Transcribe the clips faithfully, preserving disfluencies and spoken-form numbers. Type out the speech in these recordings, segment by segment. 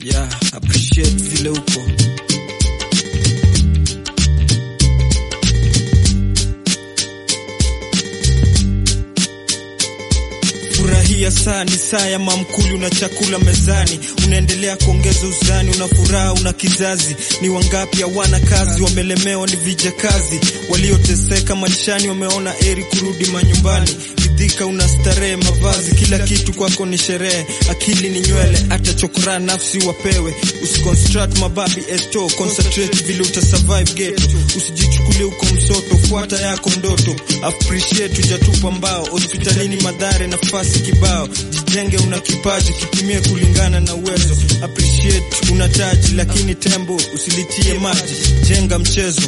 Yeah, appreciate vile uko. Furahia saa ni saa ya mamkuli, una chakula mezani, unaendelea kuongeza uzani, una furaha, una kizazi. Ni wangapi hawana kazi, wamelemewa ni vijakazi, walioteseka maishani wameona eri kurudi manyumbani. Ridhika, una starehe, mavazi, kila kitu kwako ni sherehe. Akili ni nywele, hata chokora nafsi wapewe. Usiconstruct mababi eto, concentrate vile utasurvive ghetto. Usijichukulie uko msoto, fuata yako ndoto. Appreciate ujatupa mbao, hospitalini madhare nafasi kibao. Jijenge, una kipaji, kitumie kulingana na uwezo. Appreciate una taji, lakini tembo usilitie maji. Jenga mchezo.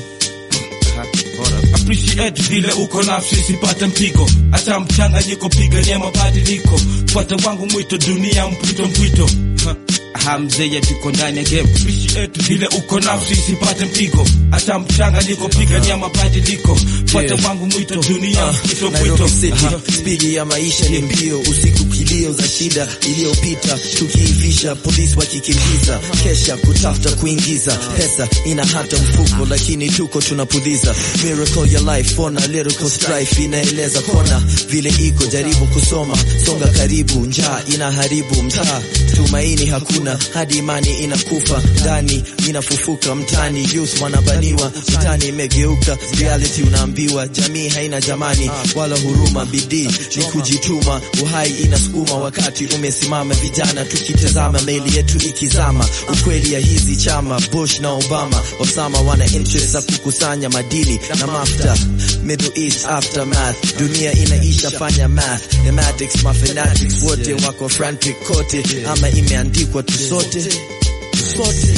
Appreciate vile uko nafsi sipata mpigo, acha mchanganyiko, pigania mabadiliko. Fuata wangu mwito, dunia mpito mpito. Hamzeye tuko ndani ya game. Appreciate vile uko nafsi sipata mpigo, acha mchanganyiko, pigania mabadiliko. Fuata wangu mwito, dunia mpito mpito. Spidi ya maisha ni mbio, usiku kilio za shida iliyopita, tukiivisha polisi wakikimbiza, kesha kutafuta kuingiza pesa ina hata mfuko, lakini tuko tunapuliza. Miracle your life on a lyrical strife, inaeleza kona vile iko, jaribu kusoma, songa karibu. Njaa inaharibu mtaa, tumaini hakuna, hadi imani inakufa. Ndani inafufuka mtani, youth wanabaniwa, mtani imegeuka reality. Unaambiwa jamii haina jamani wala huruma, bidii ni kujituma, uhai inasukuma. Wakati umesimama, vijana tukitazama, meli yetu ikizama. Ukweli ya hizi chama, Bush na Obama, Osama wana interest kukusanya madini na mafta. Middle East aftermath, dunia inaisha, fanya math. Mathematics, mathematics, wote wako frantic kote, ama imeandikwa tu sote sote.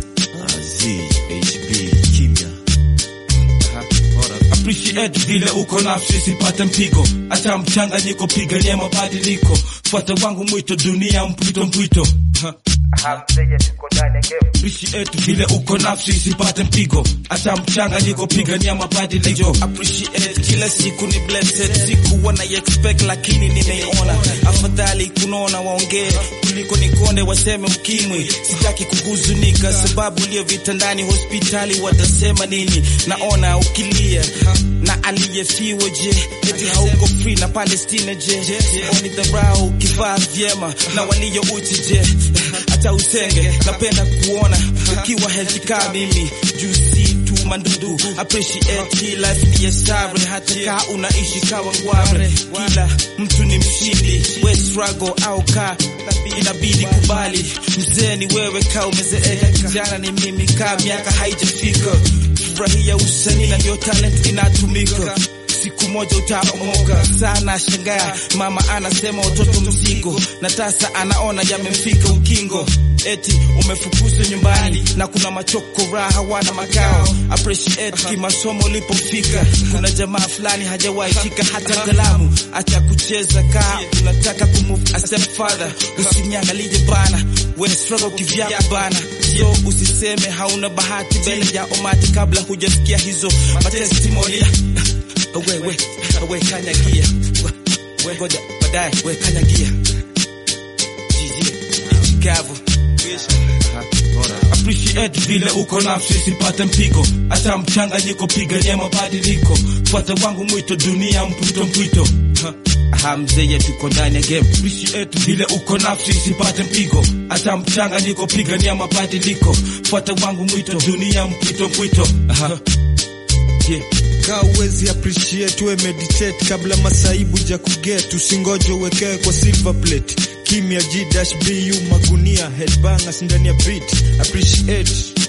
Z H B kimya. Appreciate vile uko nafsi sipata mpigo, acha mchanganyiko, pigania mabadiliko. Fuata wangu mwito, dunia mpito mpito. Hamzeye tuko ndani ya game. Appreciate vile uko nafsi sipata mpigo, acha mchanganyiko, pigania mabadiliko. Appreciate kila siku ni blessed, siku wana expect lakini nimeiona. Afadhali kunaona waongee kuliko nikonde waseme ukimwi. Sitaki kuhuzunika sababu leo vitandani hospitali watasema nini. Naona ukilia na aliyefiwa je, eti hauko free na Palestina je. Oni dharau ukivaa vyema na walio uchi je. Hata usenge, napenda kuona ukiwa healthy kama mimi. Juicy tu mandudu. Appreciate hii life ni ya sabri, hata ka unaishi kawa ngware. Kila mtu ni mshindi, we struggle au ka inabidi kubali. Mzee ni wewe ka umezeeka, kijana ni mimi ka miaka haijafika. Furahia usanii na ndio talent inatumika. Siku moja utaomoka sana, shangaa mama anasema watoto mzigo, na tasa anaona yamemfika ukingo. Eti umefukuzwa nyumbani na kuna machoko raha wana makao. Appreciate kimasomo ulipofika, kuna jamaa fulani hajawahi shika hata kalamu. Acha kucheza kaa unataka kumove a step further, usiniangalie bana, we struggle kivyako bana. Yo usiseme hauna bahati mbele ya umati kabla hujasikia hizo matestimony. We we we kanyagia, we goja badai, we kanyagia jiji chikavu. Appreciate vile uko nafsi sipata mpigo, acha mchanganyiko, pigania mabadiliko. Fuata wangu mwito, dunia mpito mpito. Hamzeye tuko ndani ya game. Appreciate vile uko nafsi sipata mpigo, acha mchanganyiko, pigania mabadiliko. Fuata wangu mwito, dunia mpito mpito. Yeah. Ka uwezi appreciate, we meditate kabla masaibu ja kuget. Usingoje uwekewe kwa silver plate. Kimya G-B U magunia, headbangers ndani ya beat. Appreciate